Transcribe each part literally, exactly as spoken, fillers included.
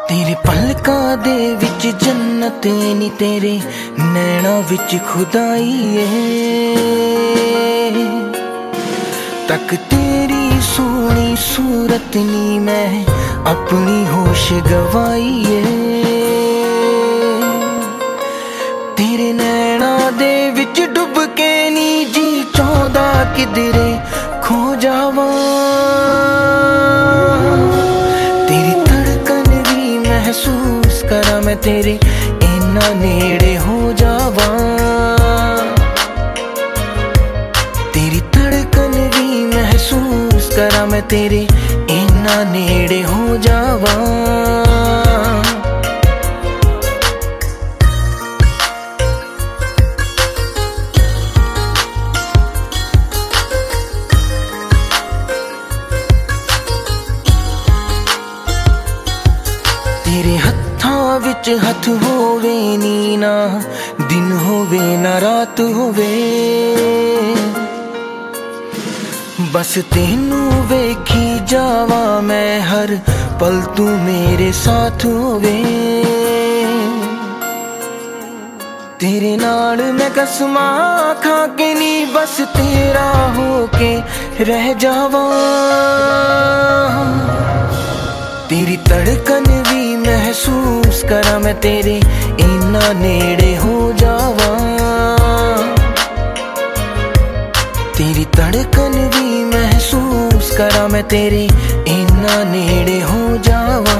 तेरे पलकां दे विच जन्नत नी, तेरे नैना विच खुदाई है। तक तेरी सोहनी सूरत नी, मैं अपनी होश गवाई है। तेरे नैना दे विच डुब के नी जी चाहदा किधरे खो जावां। महसूस करा मैं तेरे इन्ना नेड़े हो जावां। तेरी धड़कन भी महसूस करा मैं तेरे इन्ना नेड़े हो जावां। तेरे हत्थां विच हथ होवे नी, ना दिन होवे ना रात होवे। बस तेनू वेखी जावा मैं हर पल, तू मेरे साथ होवे। तेरे नाल मैं कसमां खा के नी, बस तेरा होके रह जावा। तेरी धड़कन भी महसूस करा मैं तेरे इन्ना नेड़े हो जावां। तेरी धड़कन भी महसूस करा मैं तेरे इन्ना नेड़े हो जावां।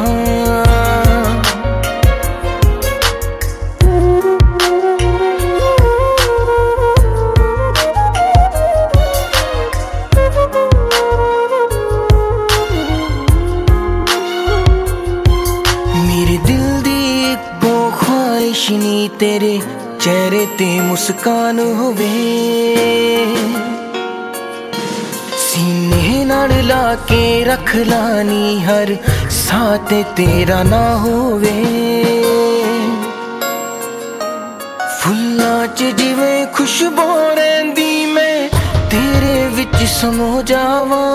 नी तेरे चेहरे ते मुस्कान होवे। सीने नाल ला के रख लानी हर साथ तेरा ना होवे। फुल्लां च जिवें खुशबू रहिंदी, मैं तेरे विच समो जावां।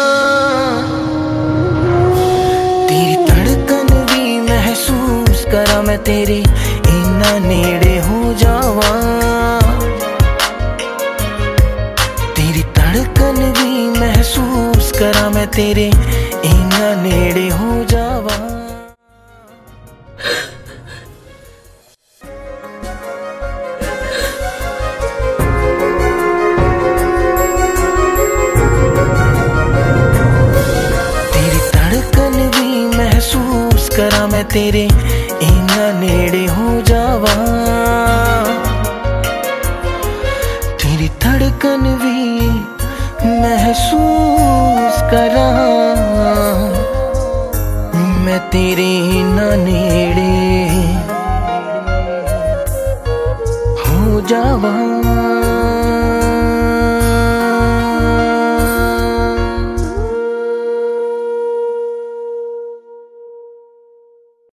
तेरी धड़कन भी महसूस करा मैं तेरे इन्ना नेड़े हो जावां। तेरी धड़कन भी महसूस करा मैं तेरे इन्ना नेड़े हो जावां। तेरी धड़कन भी महसूस करा मैं तेरे इन्ना नेड़े हो जावां। तेरी धड़कन भी महसूस करा मैं तेरे इन्ना नेड़े हो जावां।